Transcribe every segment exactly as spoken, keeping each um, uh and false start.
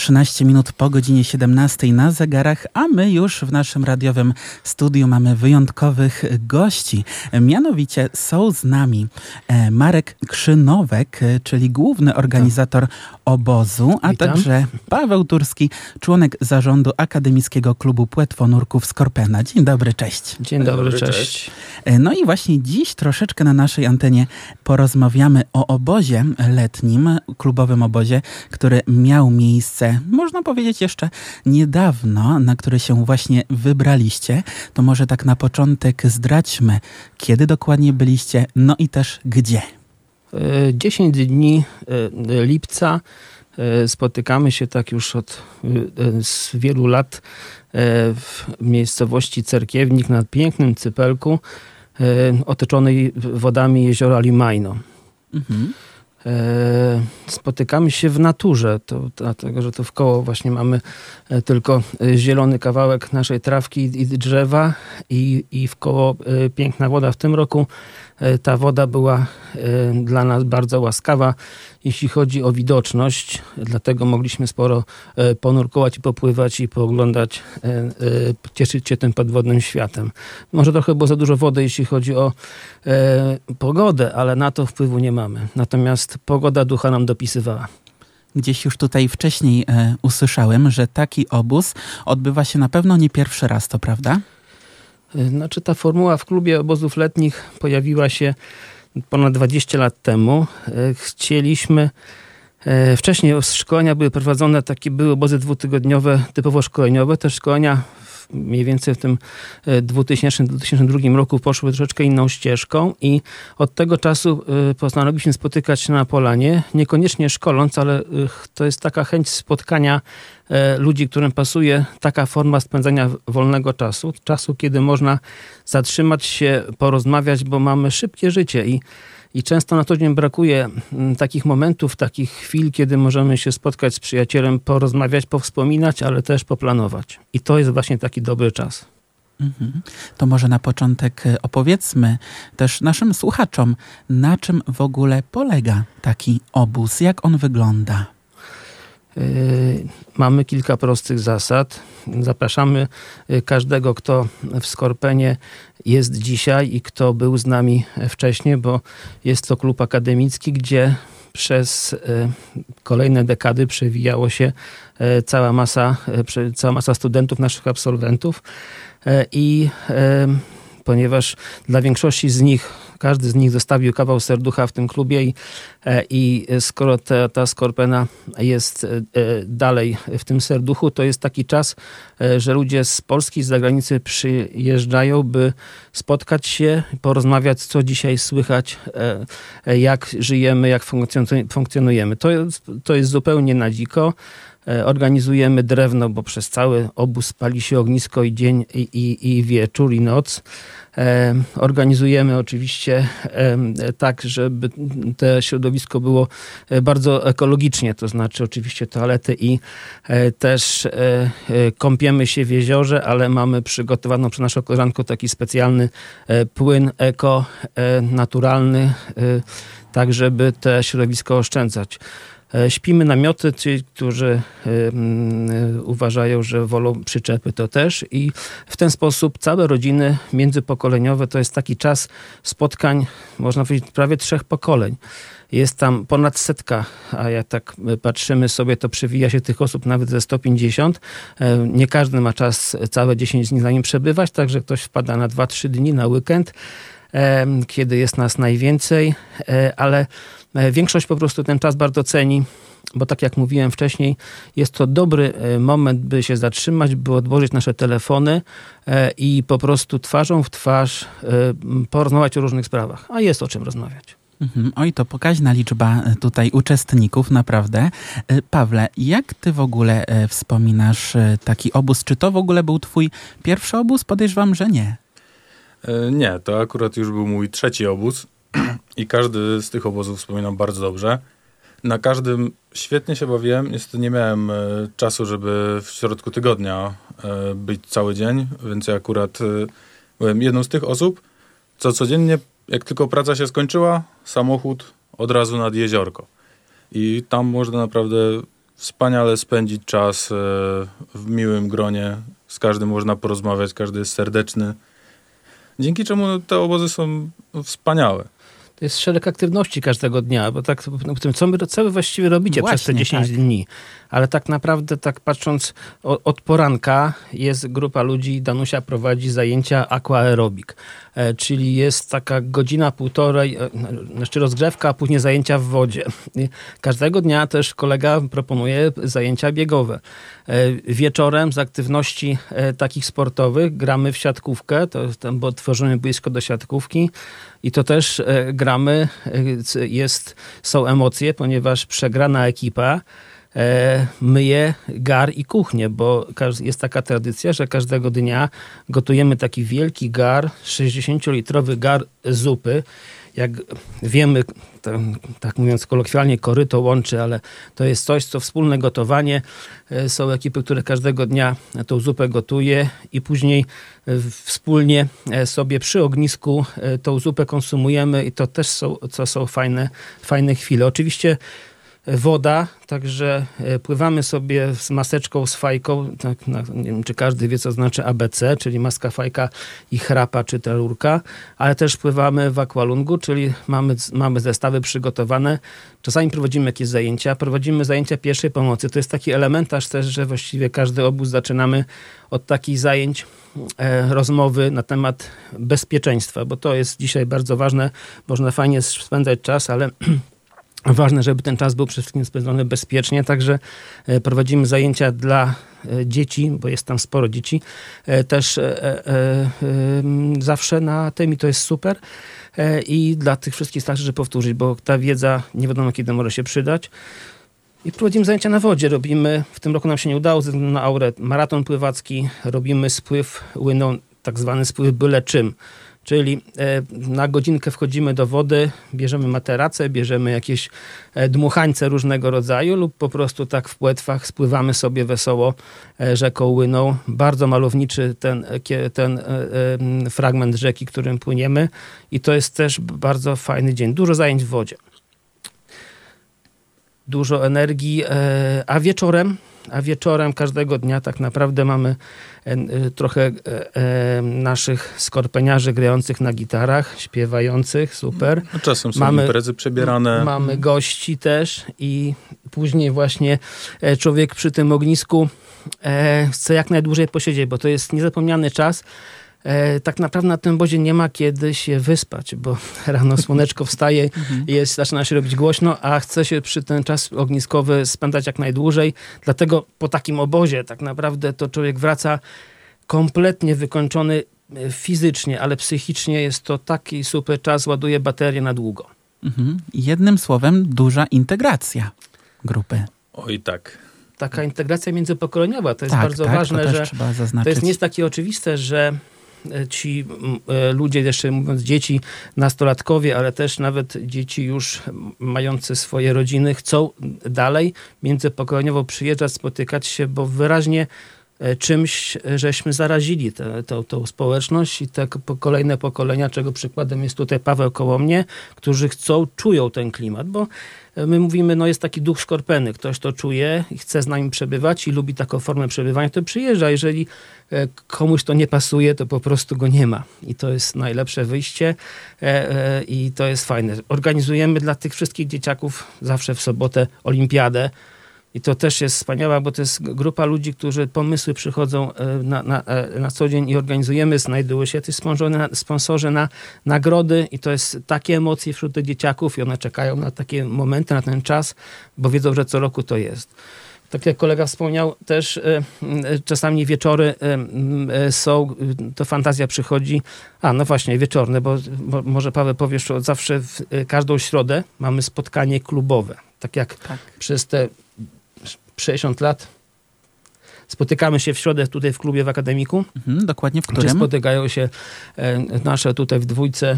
trzynaście minut po godzinie siedemnastej na zegarach, a my już w naszym radiowym studiu mamy wyjątkowych gości. Mianowicie są z nami Marek Krzynowek, czyli główny organizator obozu, a Witam. Także Paweł Turski, członek zarządu Akademickiego Klubu Płetwonurków Skorpena. Dzień dobry, cześć. Dzień dobry, Dobry, cześć. cześć. No i właśnie dziś troszeczkę na naszej antenie porozmawiamy o obozie letnim, klubowym obozie, który miał miejsce, można powiedzieć jeszcze niedawno, na który się właśnie wybraliście. To może tak na początek zdradźmy, kiedy dokładnie byliście, no i też gdzie. dziesięć dni lipca. Spotykamy się tak już od z wielu lat w miejscowości Cerkiewnik nad pięknym Cypelku, otoczonej wodami jeziora Limajno. Mhm. Spotykamy się w naturze, to, dlatego że to wkoło właśnie mamy tylko zielony kawałek naszej trawki i drzewa i, i wkoło piękna woda. W tym roku ta woda była dla nas bardzo łaskawa, jeśli chodzi o widoczność, dlatego mogliśmy sporo ponurkować i popływać i pooglądać, cieszyć się tym podwodnym światem. Może trochę było za dużo wody, jeśli chodzi o pogodę, ale na to wpływu nie mamy. Natomiast pogoda ducha nam dopisywała. Gdzieś już tutaj wcześniej e, usłyszałem, że taki obóz odbywa się na pewno nie pierwszy raz, to prawda? Znaczy ta formuła w klubie obozów letnich pojawiła się ponad dwadzieścia lat temu. Chcieliśmy, wcześniej szkolenia były prowadzone, takie były obozy dwutygodniowe, typowo szkoleniowe. Te szkolenia mniej więcej w tym dwutysięcznym do dwa tysiące drugiego roku poszły troszeczkę inną ścieżką i od tego czasu postanowiliśmy spotykać się na polanie, niekoniecznie szkoląc, ale to jest taka chęć spotkania ludzi, którym pasuje taka forma spędzania wolnego czasu, czasu, kiedy można zatrzymać się, porozmawiać, bo mamy szybkie życie i I często na co dzień brakuje takich momentów, takich chwil, kiedy możemy się spotkać z przyjacielem, porozmawiać, powspominać, ale też poplanować. I to jest właśnie taki dobry czas. Mhm. To może na początek opowiedzmy też naszym słuchaczom, na czym w ogóle polega taki obóz, jak on wygląda. Yy, mamy kilka prostych zasad. Zapraszamy każdego, kto w Skorpenie jest dzisiaj i kto był z nami wcześniej, bo jest to klub akademicki, gdzie przez kolejne dekady przewijało się cała masa, cała masa studentów, naszych absolwentów i ponieważ dla większości z nich, każdy z nich zostawił kawał serducha w tym klubie i, i skoro ta, ta Skorpena jest dalej w tym serduchu, to jest taki czas, że ludzie z Polski i z zagranicy przyjeżdżają, by spotkać się, porozmawiać, co dzisiaj słychać, jak żyjemy, jak funkcjonujemy. To jest, to jest zupełnie na dziko. Organizujemy drewno, bo przez cały obóz pali się ognisko i dzień, i, i, i wieczór, i noc. E, organizujemy oczywiście e, tak, żeby to środowisko było bardzo ekologicznie, to znaczy oczywiście toalety i e, też e, e, kąpiemy się w jeziorze, ale mamy przygotowaną przez naszą koleżankę taki specjalny e, płyn eko, e, naturalny, e, tak żeby to środowisko oszczędzać. Śpimy namioty, ci, którzy y, y, uważają, że wolą przyczepy, to też. I w ten sposób całe rodziny międzypokoleniowe to jest taki czas spotkań, można powiedzieć, prawie trzech pokoleń. Jest tam ponad setka, a jak tak patrzymy sobie, to przewija się tych osób nawet ze sto pięćdziesiąt. Nie każdy ma czas całe dziesięć dni za nim przebywać, także ktoś wpada na dwa trzy dni na weekend, kiedy jest nas najwięcej, ale większość po prostu ten czas bardzo ceni, bo tak jak mówiłem wcześniej, jest to dobry moment, by się zatrzymać, by odłożyć nasze telefony i po prostu twarzą w twarz porozmawiać o różnych sprawach. A jest o czym rozmawiać. Mhm. Oj, to pokaźna liczba tutaj uczestników, naprawdę. Pawle, jak ty w ogóle wspominasz taki obóz? Czy to w ogóle był twój pierwszy obóz? Podejrzewam, że nie. Nie, to akurat już był mój trzeci obóz i każdy z tych obozów wspominam bardzo dobrze. Na każdym świetnie się bawiłem. Niestety nie miałem e, czasu, żeby w środku tygodnia e, być cały dzień, więc ja akurat e, byłem jedną z tych osób, co codziennie, jak tylko praca się skończyła, samochód od razu nad jeziorko. I tam można naprawdę wspaniale spędzić czas w miłym gronie. Z każdym można porozmawiać, każdy jest serdeczny. Dzięki czemu te obozy są wspaniałe. To jest szereg aktywności każdego dnia, bo tak, co, my, co wy właściwie robicie Właśnie, przez te dziesięć tak. dni? Ale tak naprawdę, tak patrząc o, od poranka, jest grupa ludzi, Danusia prowadzi zajęcia aquaerobik, e, czyli jest taka godzina, półtorej, e, znaczy rozgrzewka, a później zajęcia w wodzie. I każdego dnia też kolega proponuje zajęcia biegowe. E, wieczorem z aktywności e, takich sportowych gramy w siatkówkę, to, to, bo tworzymy boisko do siatkówki i to też e, gramy, e, jest, są emocje, ponieważ przegrana ekipa E, myje gar i kuchnię, bo jest taka tradycja, że każdego dnia gotujemy taki wielki gar, sześćdziesięciolitrowy gar zupy. Jak wiemy, to, tak mówiąc kolokwialnie, koryto łączy, ale to jest coś, co wspólne gotowanie. E, są ekipy, które każdego dnia tą zupę gotuje i później e, wspólnie e, sobie przy ognisku e, tą zupę konsumujemy i to też są, co są fajne, fajne chwile. Oczywiście woda, także pływamy sobie z maseczką, z fajką, tak, na, nie wiem, czy każdy wie, co znaczy A B C, czyli maska, fajka i chrapa, czy ta rurka, ale też pływamy w aqualungu, czyli mamy, mamy zestawy przygotowane. Czasami prowadzimy jakieś zajęcia, prowadzimy zajęcia pierwszej pomocy. To jest taki elementarz też, że właściwie każdy obóz zaczynamy od takich zajęć, e, rozmowy na temat bezpieczeństwa, bo to jest dzisiaj bardzo ważne. Można fajnie spędzać czas, ale ważne, żeby ten czas był przede wszystkim spędzony bezpiecznie, także prowadzimy zajęcia dla dzieci, bo jest tam sporo dzieci, też e, e, e, zawsze na tym i to jest super. E, I dla tych wszystkich starszy, żeby powtórzyć, bo ta wiedza nie wiadomo kiedy może się przydać. I prowadzimy zajęcia na wodzie. Robimy, w tym roku nam się nie udało, ze względu na aurę, maraton pływacki, robimy spływ łyną, tak zwany spływ byle czym. Czyli na godzinkę wchodzimy do wody, bierzemy materacę, bierzemy jakieś dmuchańce różnego rodzaju lub po prostu tak w płetwach spływamy sobie wesoło rzeką Łyną. Bardzo malowniczy ten, ten fragment rzeki, którym płyniemy i to jest też bardzo fajny dzień. Dużo zajęć w wodzie. Dużo energii, a wieczorem A wieczorem każdego dnia tak naprawdę mamy trochę naszych skorpeniarzy grających na gitarach, śpiewających, super. No, czasem są mamy, imprezy przebierane. Mamy gości też i później właśnie człowiek przy tym ognisku chce jak najdłużej posiedzieć, bo to jest niezapomniany czas. E, tak naprawdę na tym obozie nie ma kiedy się wyspać, bo rano słoneczko wstaje, jest, zaczyna się robić głośno, a chce się przy ten czas ogniskowy spędzać jak najdłużej. Dlatego po takim obozie tak naprawdę to człowiek wraca kompletnie wykończony fizycznie, ale psychicznie jest to taki super czas, ładuje baterię na długo. Mhm. Jednym słowem duża integracja grupy. Oj tak. Taka integracja międzypokoleniowa, to jest tak, bardzo tak, ważne, to że trzeba zaznaczyć. to jest nie jest takie oczywiste, że ci ludzie, jeszcze mówiąc dzieci, nastolatkowie, ale też nawet dzieci już mające swoje rodziny, chcą dalej międzypokoleniowo przyjeżdżać, spotykać się, bo wyraźnie czymś żeśmy zarazili tę, tę, tę społeczność i te kolejne pokolenia, czego przykładem jest tutaj Paweł koło mnie, którzy chcą, czują ten klimat, bo my mówimy, no jest taki duch szkorpeny, ktoś to czuje i chce z nami przebywać i lubi taką formę przebywania, to przyjeżdża. Jeżeli komuś to nie pasuje, to po prostu go nie ma. I to jest najlepsze wyjście i to jest fajne. Organizujemy dla tych wszystkich dzieciaków zawsze w sobotę olimpiadę. I to też jest wspaniała, bo to jest grupa ludzi, którzy pomysły przychodzą na, na, na co dzień i organizujemy, znajdują się też sponsorzy na, sponsorzy na nagrody i to jest takie emocje wśród tych dzieciaków i one czekają na takie momenty, na ten czas, bo wiedzą, że co roku to jest. Tak jak kolega wspomniał, też czasami wieczory są, to fantazja przychodzi, a no właśnie, wieczorne, bo, bo może Paweł powiesz, że zawsze w każdą środę mamy spotkanie klubowe. Tak jak tak. przez te sześćdziesiąt lat spotykamy się w środę tutaj w klubie w Akademiku. Mhm, dokładnie w którym? Gdzie spotykają się nasze tutaj w dwójce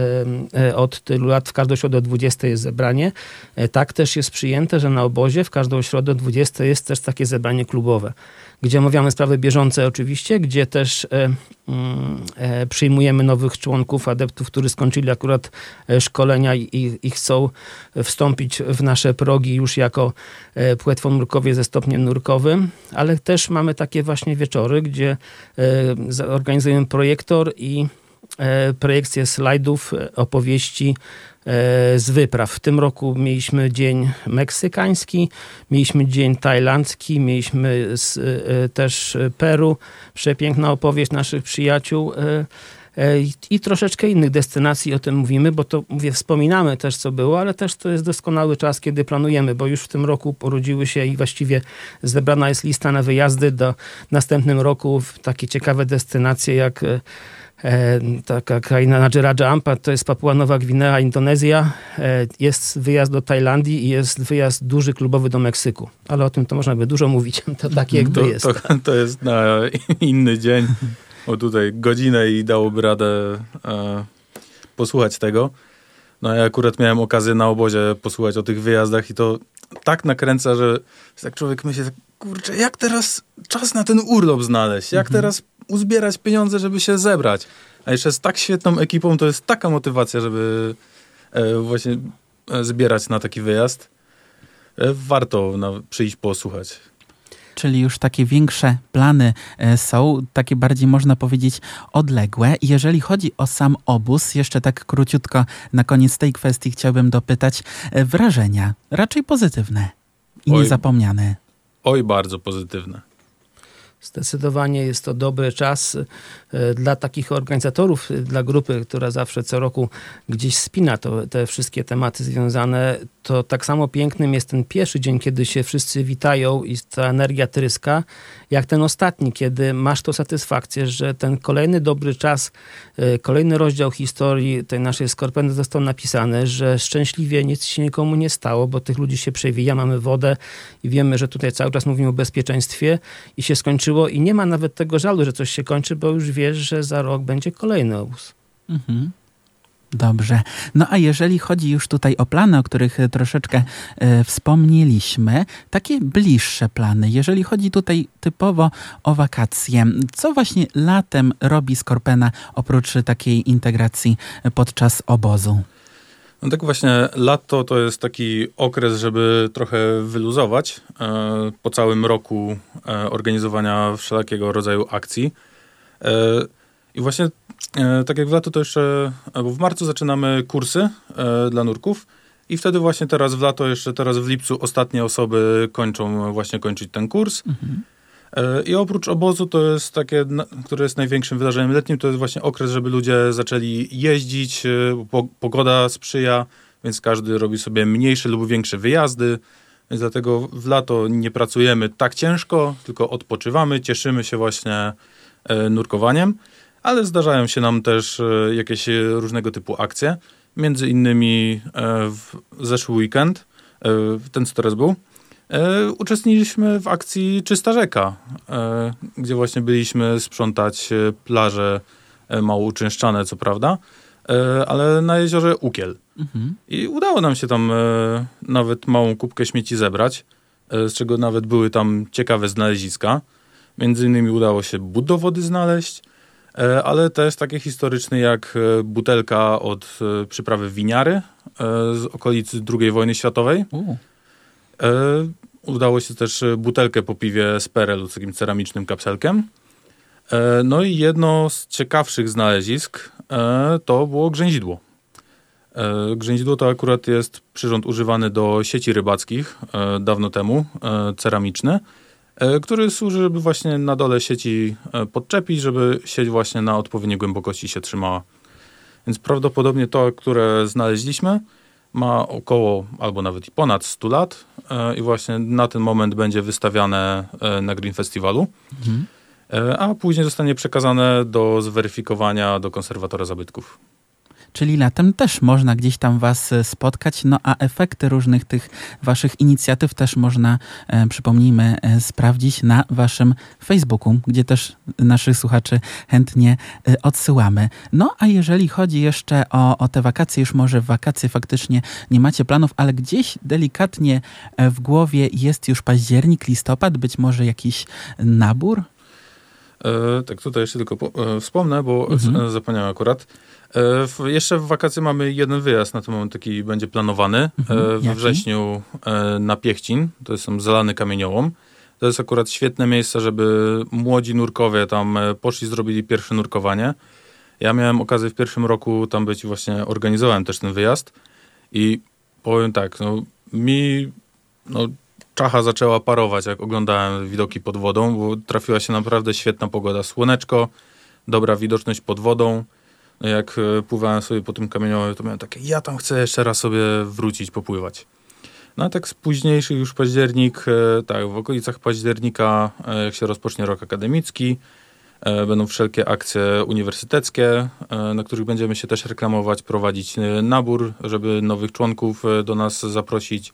od tylu lat. W każdą środę o dwudziestej jest zebranie. Tak też jest przyjęte, że na obozie w każdą środę o dwudziestej jest też takie zebranie klubowe, gdzie omawiamy sprawy bieżące oczywiście, gdzie też e, e, przyjmujemy nowych członków, adeptów, którzy skończyli akurat szkolenia i, i chcą wstąpić w nasze progi już jako e, płetwonurkowie ze stopniem nurkowym, ale też mamy takie właśnie wieczory, gdzie e, organizujemy projektor i e, projekcję slajdów, opowieści z wypraw. W tym roku mieliśmy dzień meksykański, mieliśmy dzień tajlandzki, mieliśmy z, też Peru, przepiękna opowieść naszych przyjaciół i, i troszeczkę innych destynacji o tym mówimy, bo to mówię, wspominamy też co było, ale też to jest doskonały czas, kiedy planujemy, bo już w tym roku porodziły się i właściwie zebrana jest lista na wyjazdy do następnym roku w takie ciekawe destynacje jak E, taka kraina Nadżeraja Ampat, to jest Papua Nowa Gwinea, Indonezja. E, jest wyjazd do Tajlandii i jest wyjazd duży klubowy do Meksyku. Ale o tym to można by dużo mówić. To tak jakby to, jest. To, to jest na inny dzień. O tutaj godzinę i dałoby radę e, posłuchać tego. No ja akurat miałem okazję na obozie posłuchać o tych wyjazdach i to tak nakręca, że tak człowiek myśli, kurczę, jak teraz czas na ten urlop znaleźć? Jak Mhm. teraz uzbierać pieniądze, żeby się zebrać? A jeszcze z tak świetną ekipą, to jest taka motywacja, żeby e, właśnie e, zbierać na taki wyjazd. E, warto na, przyjść posłuchać. Czyli już takie większe plany e, są, takie bardziej można powiedzieć odległe. Jeżeli chodzi o sam obóz, jeszcze tak króciutko na koniec tej kwestii chciałbym dopytać, e, wrażenia raczej pozytywne i Oj. niezapomniane. Oj, bardzo pozytywne. Zdecydowanie jest to dobry czas e, dla takich organizatorów, e, dla grupy, która zawsze co roku gdzieś spina to, te wszystkie tematy związane. To tak samo pięknym jest ten pierwszy dzień, kiedy się wszyscy witają i ta energia tryska, jak ten ostatni, kiedy masz tą satysfakcję, że ten kolejny dobry czas, e, kolejny rozdział historii tej naszej Skorpeny został napisany, że szczęśliwie nic się nikomu nie stało, bo tych ludzi się przewija, mamy wodę i wiemy, że tutaj cały czas mówimy o bezpieczeństwie i się skończyło i nie ma nawet tego żalu, że coś się kończy, bo już wiesz, że za rok będzie kolejny obóz. Mhm. Dobrze. No a jeżeli chodzi już tutaj o plany, o których troszeczkę e, wspomnieliśmy, takie bliższe plany, jeżeli chodzi tutaj typowo o wakacje, co właśnie latem robi Skorpena oprócz takiej integracji podczas obozu? No tak właśnie lato to jest taki okres, żeby trochę wyluzować e, po całym roku e, organizowania wszelkiego rodzaju akcji. E, I właśnie e, tak jak w lato to jeszcze, bo w marcu zaczynamy kursy e, dla nurków i wtedy właśnie teraz w lato, jeszcze teraz w lipcu ostatnie osoby kończą właśnie kończyć ten kurs. Mhm. I oprócz obozu to jest takie, które jest największym wydarzeniem letnim, to jest właśnie okres, żeby ludzie zaczęli jeździć, pogoda sprzyja, więc każdy robi sobie mniejsze lub większe wyjazdy, więc dlatego w lato nie pracujemy tak ciężko, tylko odpoczywamy, cieszymy się właśnie nurkowaniem, ale zdarzają się nam też jakieś różnego typu akcje, między innymi w zeszły weekend, ten co teraz był, E, uczestniczyliśmy w akcji Czysta Rzeka, e, gdzie właśnie byliśmy sprzątać plaże e, mało uczęszczane, co prawda, e, ale na jeziorze Ukiel. Mhm. I udało nam się tam e, nawet małą kubkę śmieci zebrać, e, z czego nawet były tam ciekawe znaleziska. Między innymi udało się but do wody znaleźć, e, ale też takie historyczne jak e, butelka od e, przyprawy winiary e, z okolicy drugiej wojny światowej. U. E, udało się też butelkę po piwie z Perelu z takim ceramicznym kapselkiem. E, no i jedno z ciekawszych znalezisk e, to było grzęzidło. E, grzęzidło to akurat jest przyrząd używany do sieci rybackich e, dawno temu, e, ceramiczny, e, który służy, żeby właśnie na dole sieci e, podczepić, żeby sieć właśnie na odpowiedniej głębokości się trzymała. Więc prawdopodobnie to, które znaleźliśmy, ma około, albo nawet i ponad sto lat e, i właśnie na ten moment będzie wystawiane e, na Green Festiwalu, mhm. e, a później zostanie przekazane do zweryfikowania do konserwatora zabytków. czyli latem też można gdzieś tam was spotkać, no a efekty różnych tych waszych inicjatyw też można, e, przypomnijmy, e, sprawdzić na waszym Facebooku, gdzie też naszych słuchaczy chętnie e, odsyłamy. No a jeżeli chodzi jeszcze o, o te wakacje, już może w wakacje faktycznie nie macie planów, ale gdzieś delikatnie w głowie jest już październik, listopad, być może jakiś nabór? E, tak, tutaj jeszcze tylko po, e, wspomnę, bo Mhm. zapomniałem akurat. E, w, jeszcze w wakacje mamy jeden wyjazd, na ten moment taki będzie planowany. Mhm. E, we Jaki? wrześniu e, na Piechcin, to są Zalany Kamieniołom. To jest akurat świetne miejsce, żeby młodzi nurkowie tam e, poszli, zrobili pierwsze nurkowanie. Ja miałem okazję w pierwszym roku tam być i właśnie organizowałem też ten wyjazd. I powiem tak, no mi no, czacha zaczęła parować, jak oglądałem widoki pod wodą, bo trafiła się naprawdę świetna pogoda. Słoneczko, dobra widoczność pod wodą. No jak e, pływałem sobie po tym kamieniołomie, to miałem takie, ja tam chcę jeszcze raz sobie wrócić, popływać. No a tak z późniejszych już październik, e, tak, w okolicach października, e, jak się rozpocznie rok akademicki, e, będą wszelkie akcje uniwersyteckie, e, na których będziemy się też reklamować, prowadzić e, nabór, żeby nowych członków e, do nas zaprosić.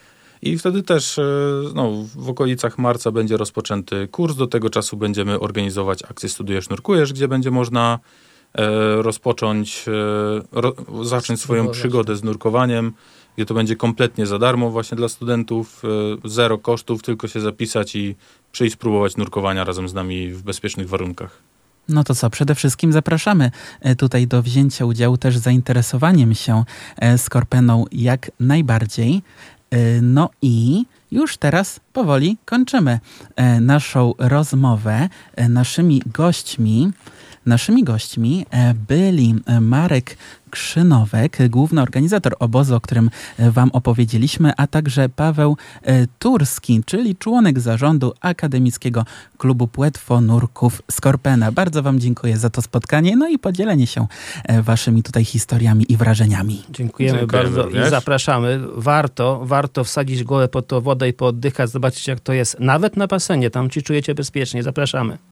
I wtedy też e, no, w okolicach marca będzie rozpoczęty kurs. Do tego czasu będziemy organizować akcję Studujesz, Nurkujesz, gdzie będzie można e, rozpocząć, e, ro, zacząć swoją Spróbować. przygodę z nurkowaniem, gdzie to będzie kompletnie za darmo właśnie dla studentów, e, zero kosztów, tylko się zapisać i przyjść spróbować nurkowania razem z nami w bezpiecznych warunkach. No to co, przede wszystkim zapraszamy e, tutaj do wzięcia udziału też z zainteresowaniem się e, Skorpeną jak najbardziej. E, No i już teraz powoli kończymy e, naszą rozmowę. E, Naszymi gośćmi, naszymi gośćmi e, byli e, Marek Krzynowek, główny organizator obozu, o którym e, wam opowiedzieliśmy, a także Paweł e, Turski, czyli członek zarządu Akademickiego Klubu Płetwonurków Skorpena. Bardzo wam dziękuję za to spotkanie, no i podzielenie się e, waszymi tutaj historiami i wrażeniami. Dziękujemy, Dziękujemy bardzo również. i zapraszamy. Warto, warto wsadzić głowę pod tą wodę i pooddychać, zobaczyć jak to jest. Nawet na basenie, tam ci czujecie bezpiecznie. Zapraszamy.